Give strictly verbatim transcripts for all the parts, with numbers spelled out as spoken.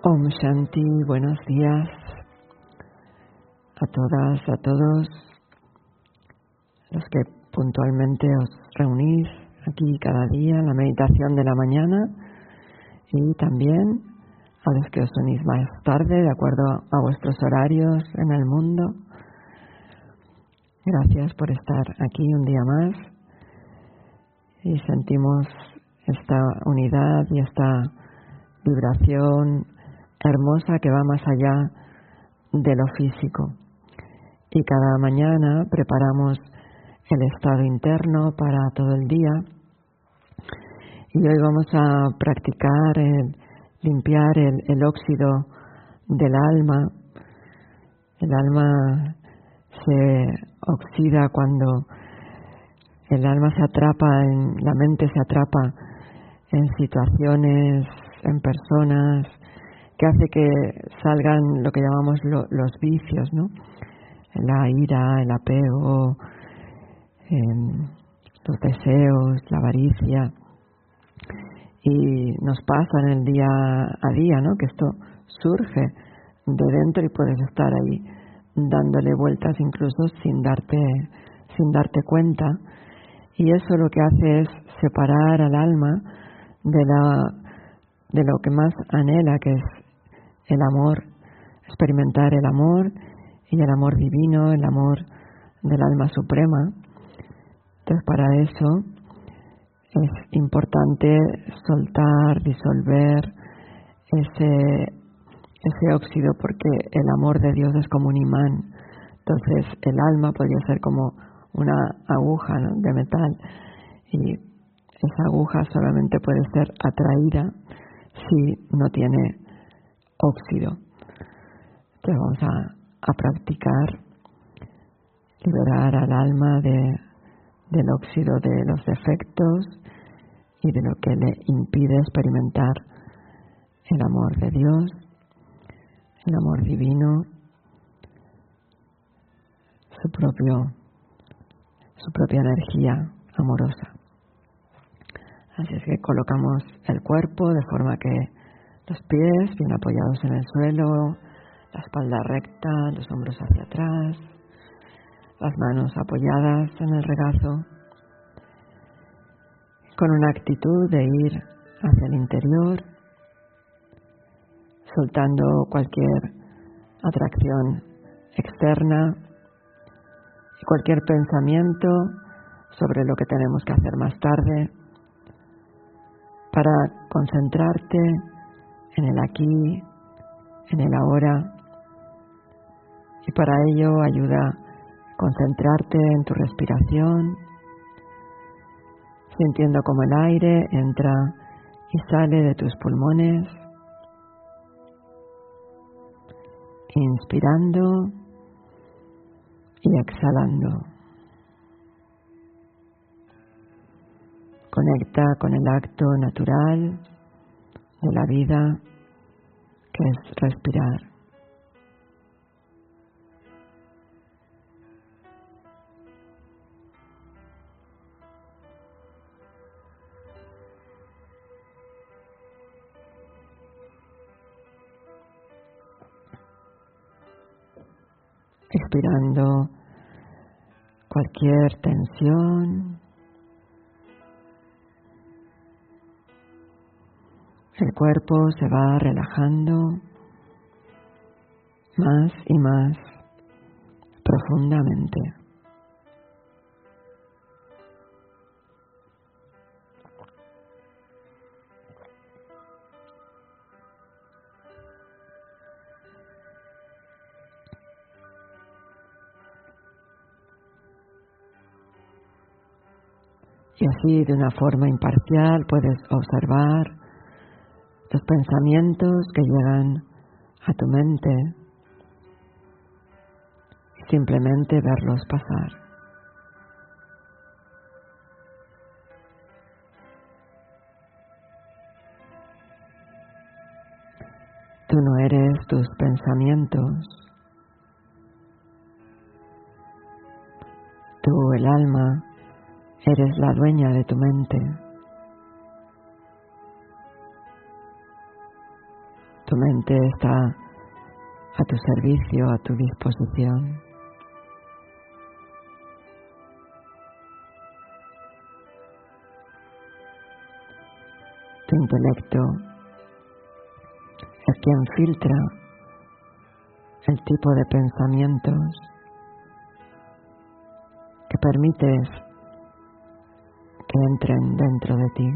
Om Shanti, buenos días a todas, a todos los que puntualmente os reunís aquí cada día en la meditación de la mañana y también a los que os unís más tarde de acuerdo a vuestros horarios en el mundo. Gracias por estar aquí un día más y sentimos esta unidad y esta vibración hermosa que va más allá de lo físico. Y cada mañana preparamos el estado interno para todo el día. Y hoy vamos a practicar el limpiar el, el óxido del alma. El alma se oxida cuando el alma se atrapa, en, la mente se atrapa en situaciones, en personas, que hace que salgan lo que llamamos lo, los vicios, ¿no? La ira, el apego, eh, los deseos, la avaricia. Y nos pasa en el día a día, ¿no? Que esto surge de dentro y puedes estar ahí dándole vueltas incluso sin darte, sin darte cuenta. Y eso lo que hace es separar al alma de la, de lo que más anhela, que es el amor, experimentar el amor y el amor divino, el amor del alma suprema. Entonces, para eso es importante soltar, disolver ese, ese óxido, porque el amor de Dios es como un imán. Entonces, el alma podría ser como una aguja, ¿no?, de metal, y esa aguja solamente puede ser atraída si no tiene óxido. Entonces vamos a, a practicar liberar al alma de, del óxido de los defectos y de lo que le impide experimentar el amor de Dios, el amor divino, su propio, su propia energía amorosa. Así es que colocamos el cuerpo de forma que los pies bien apoyados en el suelo, la espalda recta, los hombros hacia atrás, las manos apoyadas en el regazo, con una actitud de ir hacia el interior, soltando cualquier atracción externa y cualquier pensamiento sobre lo que tenemos que hacer más tarde, para concentrarte en el aquí, en el ahora, y para ello ayuda a concentrarte en tu respiración, sintiendo como el aire entra y sale de tus pulmones, inspirando y exhalando. Conecta con el acto natural de la vida, que es respirar. Expirando cualquier tensión. El cuerpo se va relajando más y más profundamente. Y así, de una forma imparcial, puedes observar los pensamientos que llegan a tu mente y simplemente verlos pasar. Tú no eres tus pensamientos. Tú, el alma, eres la dueña de tu mente. Tu mente está a tu servicio, a tu disposición. Tu intelecto es quien filtra el tipo de pensamientos que permites que entren dentro de ti.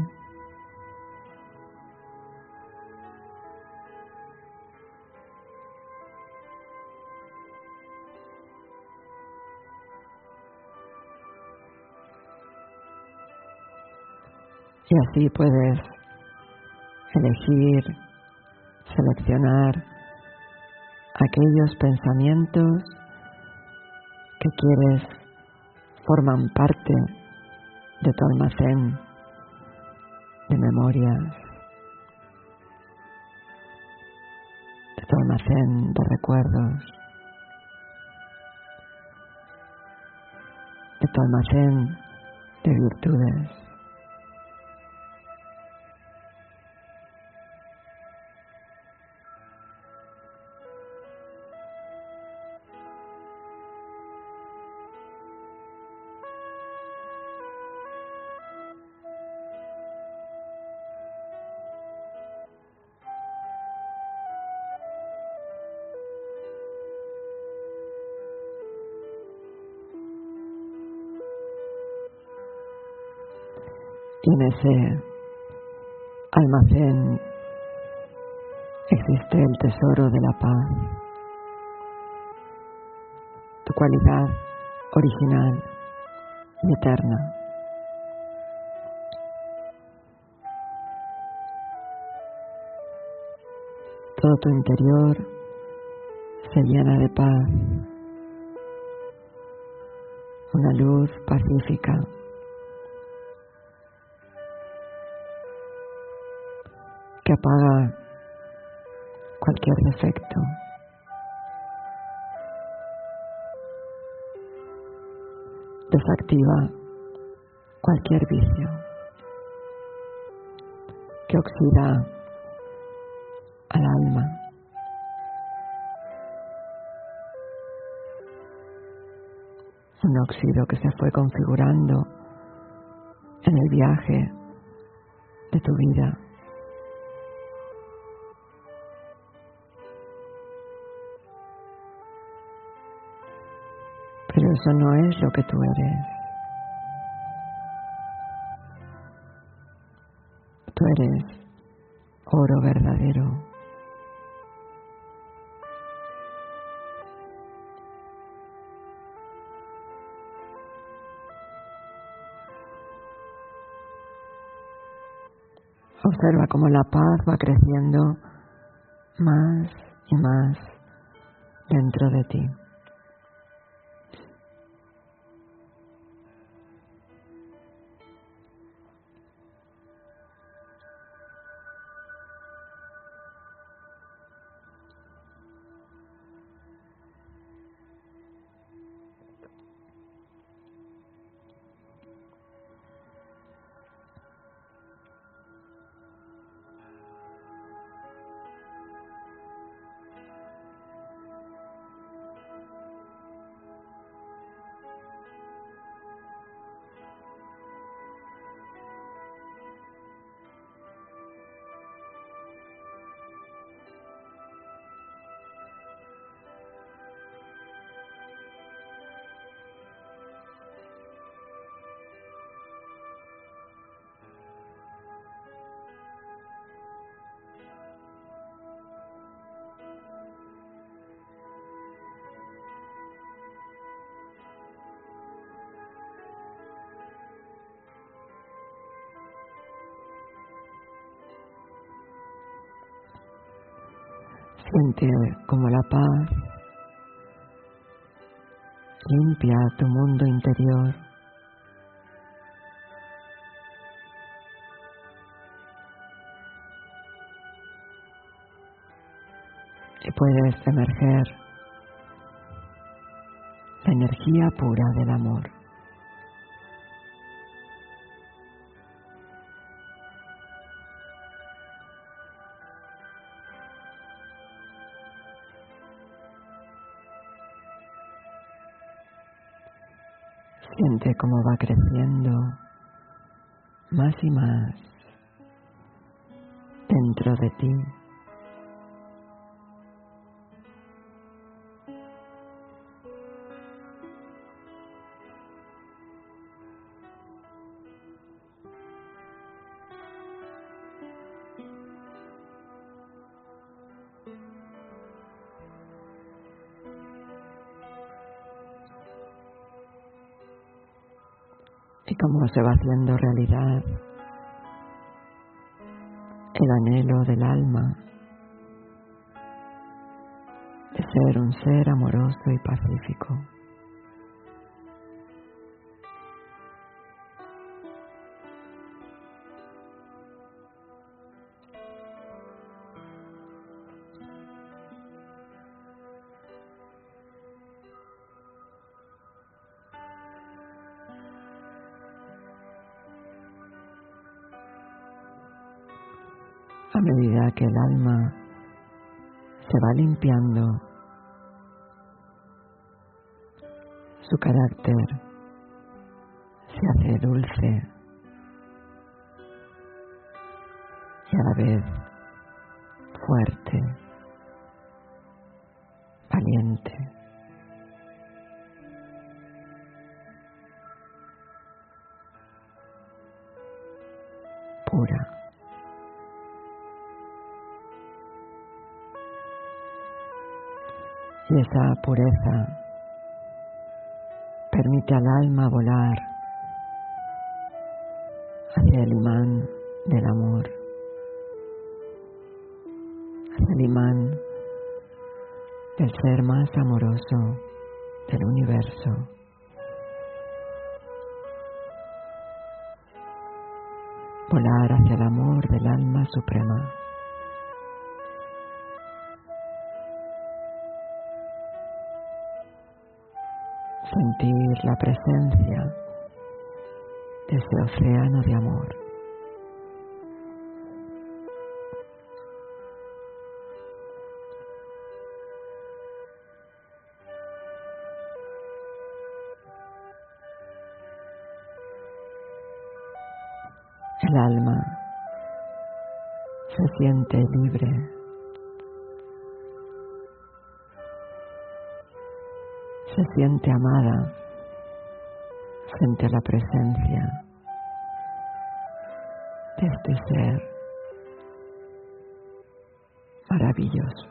Y así puedes elegir, seleccionar aquellos pensamientos que quieres forman parte de tu almacén de memorias, de tu almacén de recuerdos, de tu almacén de virtudes. Y en ese almacén existe el tesoro de la paz, tu cualidad original y eterna. Todo tu interior se llena de paz, una luz pacífica. Que apaga cualquier defecto. Desactiva cualquier vicio. Que oxida al alma. Un óxido que se fue configurando en el viaje de tu vida. Pero eso no es lo que tú eres. Tú eres oro verdadero. Observa cómo la paz va creciendo más y más dentro de ti. Siente como la paz limpia tu mundo interior. Y puedes emerger la energía pura del amor. Siente cómo va creciendo más y más dentro de ti. Y cómo se va haciendo realidad el anhelo del alma de ser un ser amoroso y pacífico. A medida que el alma se va limpiando, su carácter se hace dulce y a la vez fuerte, valiente. Pura. Y esa pureza permite al alma volar hacia el imán del amor, hacia el imán del ser más amoroso del universo. Volar hacia el amor del alma suprema. Sentir la presencia de ese océano de amor. El alma se siente libre. Se siente amada frente a la presencia de este ser maravilloso.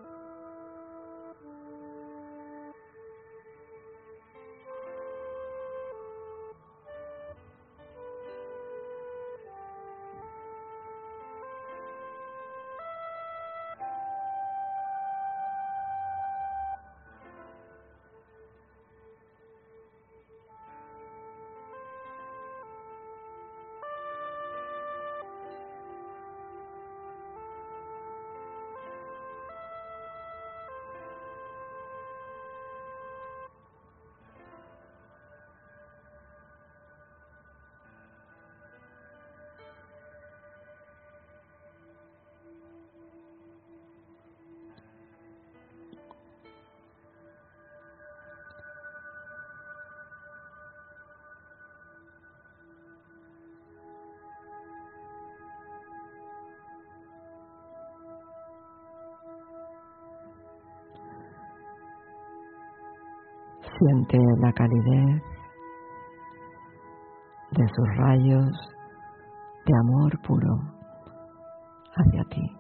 Siente la calidez de sus rayos de amor puro hacia ti.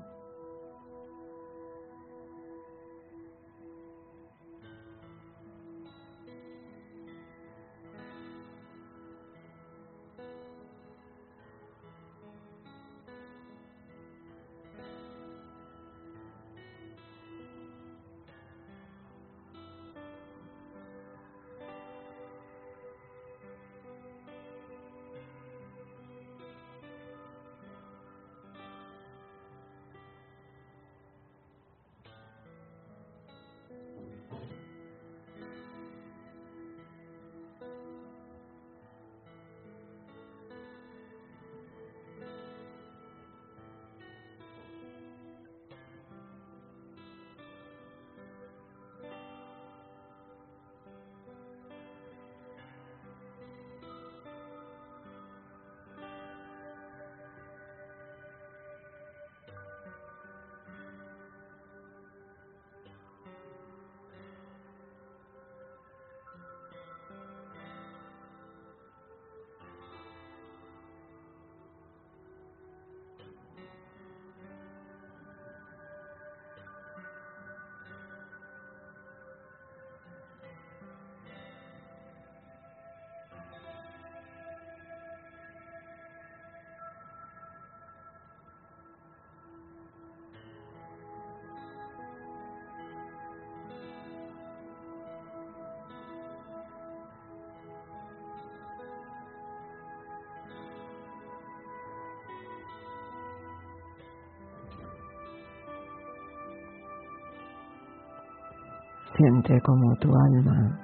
Siente como tu alma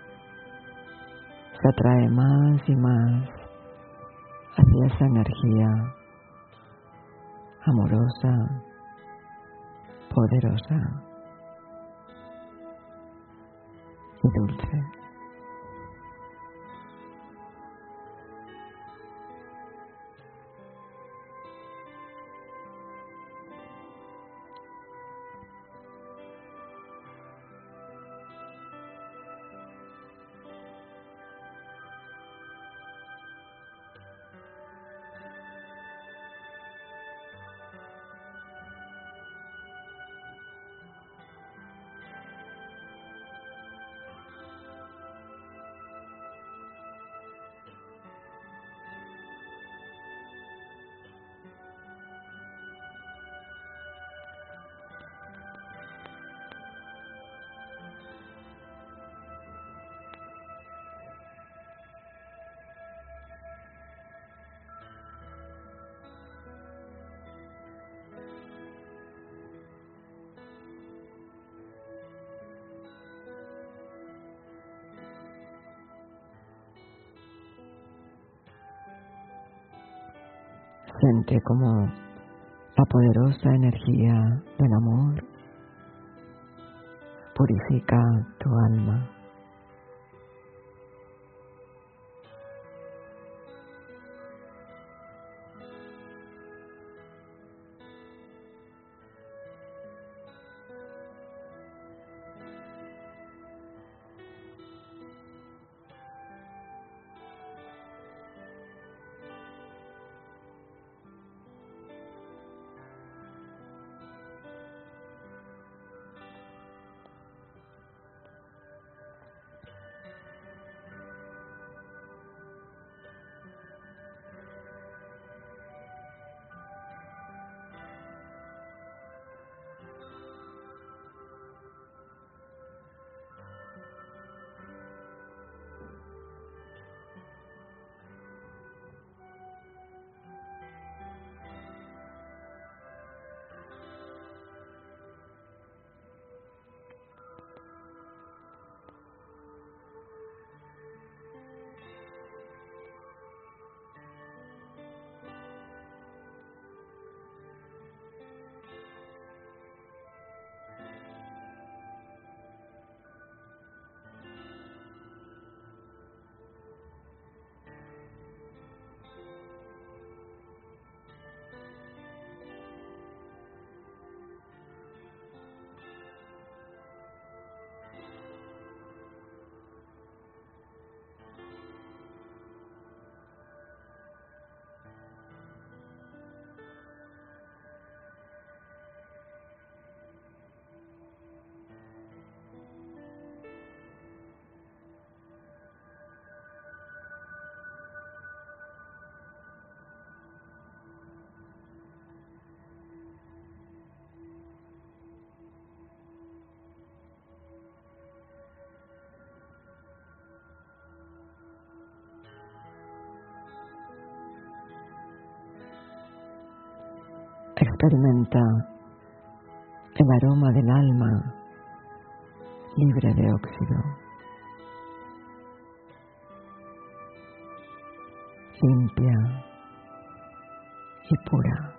se atrae más y más hacia esa energía amorosa, poderosa y dulce. Siente como la poderosa energía del amor purifica tu alma. Experimenta el aroma del alma libre de óxido, limpia y pura.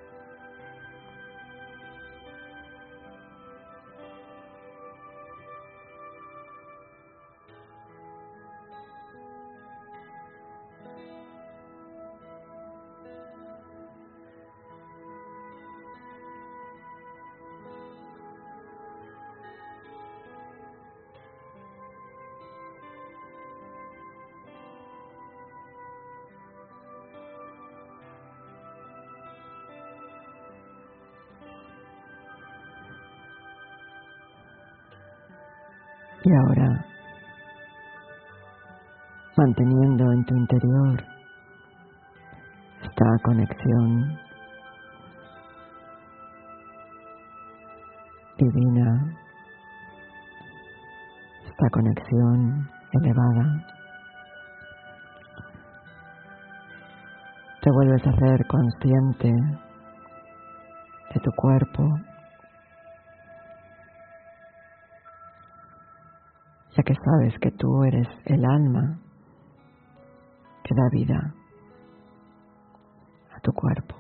Y ahora, manteniendo en tu interior esta conexión divina, esta conexión elevada, te vuelves a hacer consciente de tu cuerpo, ya que sabes que tú eres el alma que da vida a tu cuerpo.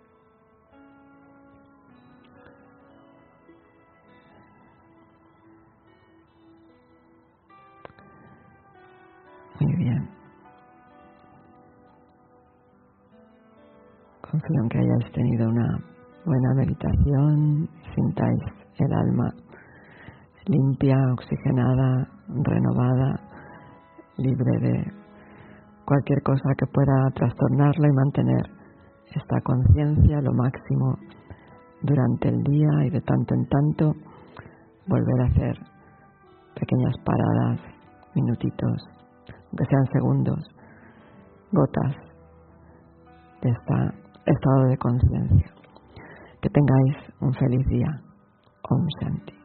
Muy bien. Confío en que hayáis tenido una buena meditación, sintáis el alma limpia, oxigenada, renovada, libre de cualquier cosa que pueda trastornarla, y mantener esta conciencia lo máximo durante el día, y de tanto en tanto volver a hacer pequeñas paradas, minutitos, aunque sean segundos, gotas de este estado de conciencia. Que tengáis un feliz día. Om Shanti.